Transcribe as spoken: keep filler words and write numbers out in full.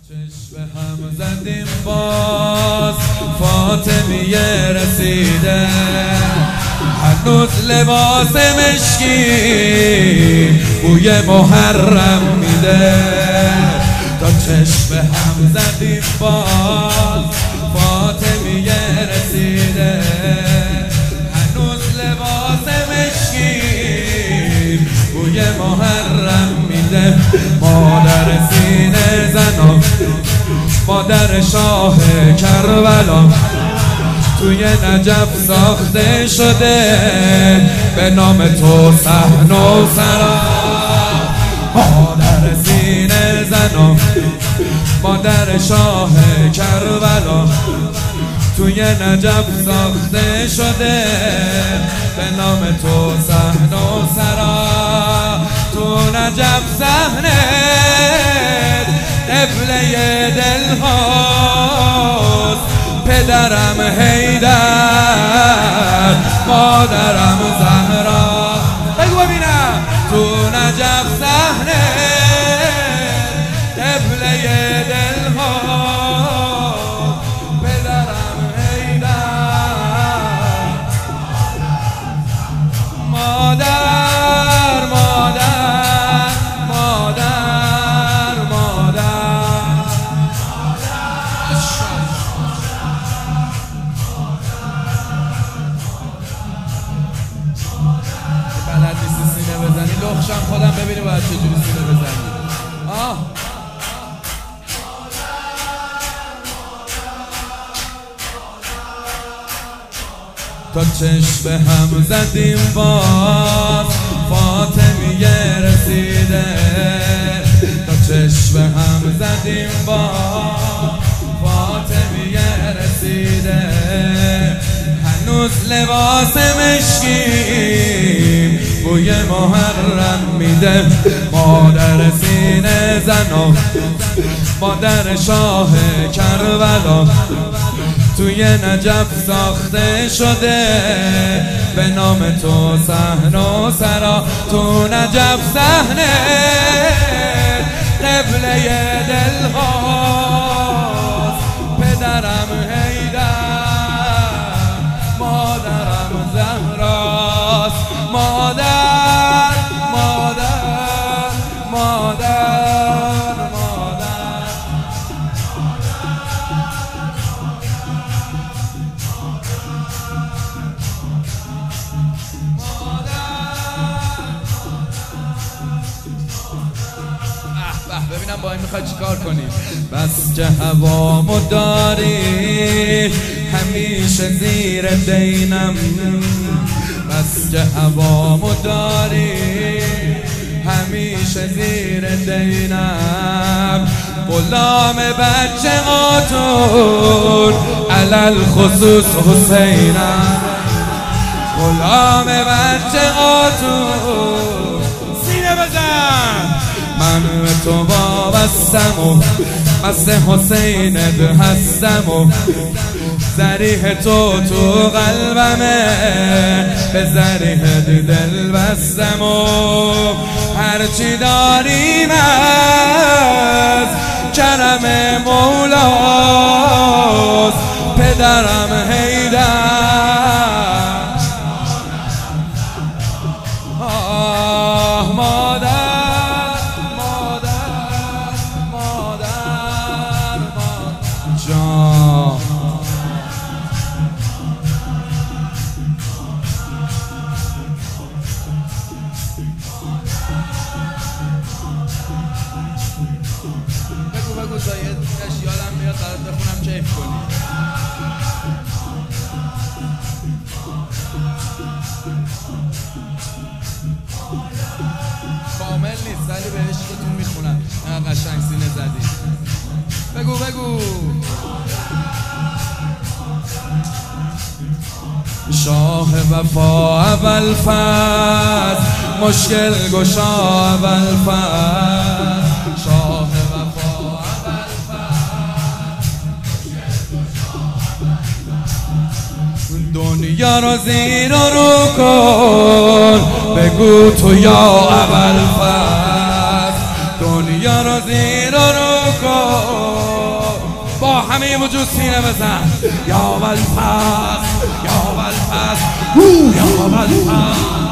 چشم هم زدیم باز فاطمیه رسیده، هنوز لباس مشکی بوی محرم میده. تا چشم هم زدیم باز فاطمیه رسیده، هنوز لباس مشکی بوی محرم میده. مادر سینه زنا، مادر شاه کربلا، توی نجف ساخته شده به نام تو صحن و سرا. مادر سینه زنا، مادر شاه کربلا، توی نجف ساخته شده به نام تو صحن و سرا. تو نجف صحنه قبله دل هاست، پدرم حیدر، مادرم زهرا. بگو ببینم. تو نجف صحنه قبله دل هاست، پدرم حیدر، مادر لخشم خودم ببینی باید چجوری سینه بزنی. آه تا چشم هم زدیم باز فاطمیه رسیده، تا چشم هم زدیم باز فاطمیه رسیده، هنوز لباس مشکی بوی محرم میده. مادر سینه زنا، مادر شاه کربلا، توی نجف ساخته شده به نام تو صحن و سرا. تو نجف صحنه قبله دل هاست، پدرم حیدر، مادرم زهراست. مادر مادر مادر مادر به ببینم با این میخوای چیکار کنی. بس که هوامو داری همیشه زیر دینم، بس که هوامو داری همیشه زیر دینم. غلام بچه هاتون علل خصوص حسینم، غلام بچه هاتون سینه بزن. من به تو وابستم و مست حسینت هستم و ذریح تو تو قلبمه، به ذریح دل بستم و هرچی داریم از کرم مولاست، پدرم حیدر. آه مادر مادر مادر مادر جان. بگو بگو تا یه دونش یادم میاد برات بخونم کیف کنی. کامل نیست ولی به عشقتون میخونم، نه قشنگ سینه زدی. بگو بگو. شاه وفا اول فصل، مشکل گشا اول فصل، شاه وفا اول فصل، دنیا رو زیر و رو کن، بگو تو یا اول فصل، دنیا رو زیر و رو کن. همه وجود سینه بزن. یا ولفس یا ولفس یا ولفس